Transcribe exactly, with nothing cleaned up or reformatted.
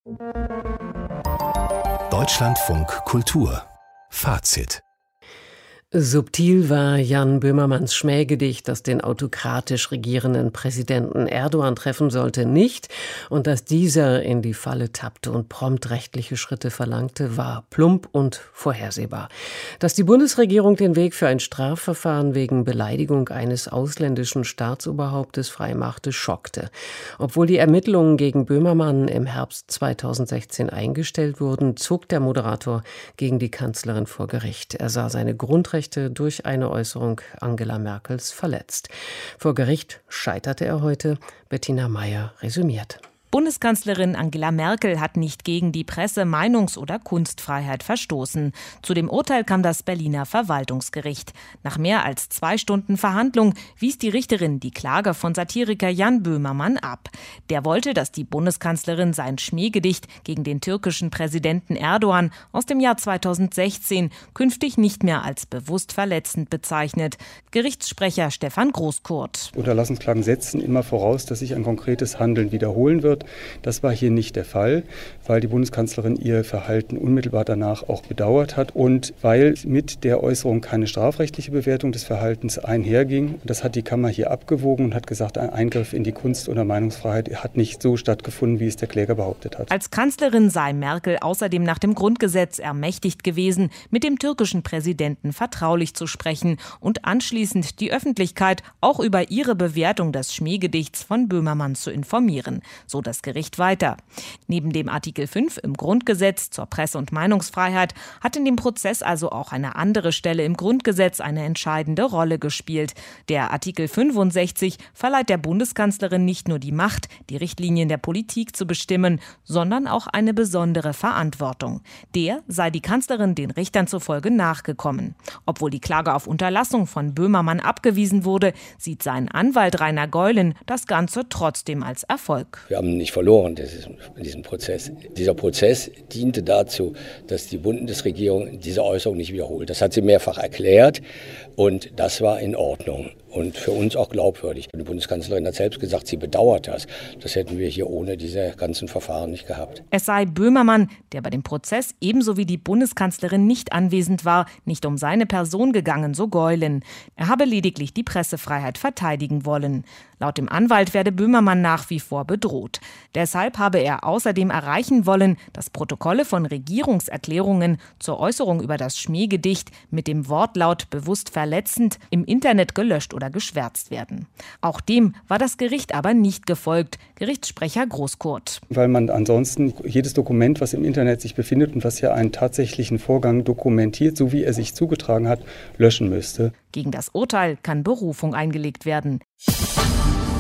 Deutschlandfunk Kultur Fazit. Subtil war Jan Böhmermanns Schmähgedicht, das den autokratisch regierenden Präsidenten Erdogan treffen sollte, nicht. Und dass dieser in die Falle tappte und prompt rechtliche Schritte verlangte, war plump und vorhersehbar. Dass die Bundesregierung den Weg für ein Strafverfahren wegen Beleidigung eines ausländischen Staatsoberhauptes freimachte, schockte. Obwohl die Ermittlungen gegen Böhmermann im Herbst zweitausendsechzehn eingestellt wurden, zog der Moderator gegen die Kanzlerin vor Gericht. Er sah seine Grundrechte durch eine Äußerung Angela Merkels verletzt. Vor Gericht scheiterte er heute. Bettina Meyer resümiert. Bundeskanzlerin Angela Merkel hat nicht gegen die Presse-, Meinungs- oder Kunstfreiheit verstoßen. Zu dem Urteil kam das Berliner Verwaltungsgericht. Nach mehr als zwei Stunden Verhandlung wies die Richterin die Klage von Satiriker Jan Böhmermann ab. Der wollte, dass die Bundeskanzlerin sein Schmähgedicht gegen den türkischen Präsidenten Erdogan aus dem Jahr zweitausendsechzehn künftig nicht mehr als bewusst verletzend bezeichnet. Gerichtssprecher Stefan Großkurt. Unterlassungsklagen setzen immer voraus, dass sich ein konkretes Handeln wiederholen wird. Das war hier nicht der Fall, weil die Bundeskanzlerin ihr Verhalten unmittelbar danach auch bedauert hat und weil mit der Äußerung keine strafrechtliche Bewertung des Verhaltens einherging. Das hat die Kammer hier abgewogen und hat gesagt, ein Eingriff in die Kunst- oder Meinungsfreiheit hat nicht so stattgefunden, wie es der Kläger behauptet hat. Als Kanzlerin sei Merkel außerdem nach dem Grundgesetz ermächtigt gewesen, mit dem türkischen Präsidenten vertraulich zu sprechen und anschließend die Öffentlichkeit auch über ihre Bewertung des Schmähgedichts von Böhmermann zu informieren. So das Gericht weiter. Neben dem Artikel fünf im Grundgesetz zur Presse- und Meinungsfreiheit hat in dem Prozess also auch eine andere Stelle im Grundgesetz eine entscheidende Rolle gespielt. Der Artikel fünfundsechzig verleiht der Bundeskanzlerin nicht nur die Macht, die Richtlinien der Politik zu bestimmen, sondern auch eine besondere Verantwortung. Der sei die Kanzlerin den Richtern zufolge nachgekommen. Obwohl die Klage auf Unterlassung von Böhmermann abgewiesen wurde, sieht sein Anwalt Rainer Geulen das Ganze trotzdem als Erfolg. Wir haben nicht verloren in diesem Prozess. Dieser Prozess diente dazu, dass die Bundesregierung diese Äußerung nicht wiederholt. Das hat sie mehrfach erklärt und das war in Ordnung und für uns auch glaubwürdig. Die Bundeskanzlerin hat selbst gesagt, sie bedauert das. Das hätten wir hier ohne diese ganzen Verfahren nicht gehabt. Es sei Böhmermann, der bei dem Prozess ebenso wie die Bundeskanzlerin nicht anwesend war, nicht um seine Person gegangen, so Geulen. Er habe lediglich die Pressefreiheit verteidigen wollen. Laut dem Anwalt werde Böhmermann nach wie vor bedroht. Deshalb habe er außerdem erreichen wollen, dass Protokolle von Regierungserklärungen zur Äußerung über das Schmähgedicht mit dem Wortlaut bewusst verletzend im Internet gelöscht oder geschwärzt werden. Auch dem war das Gericht aber nicht gefolgt. Gerichtssprecher Großkurt. Weil man ansonsten jedes Dokument, was im Internet sich befindet und was ja einen tatsächlichen Vorgang dokumentiert, so wie er sich zugetragen hat, löschen müsste. Gegen das Urteil kann Berufung eingelegt werden.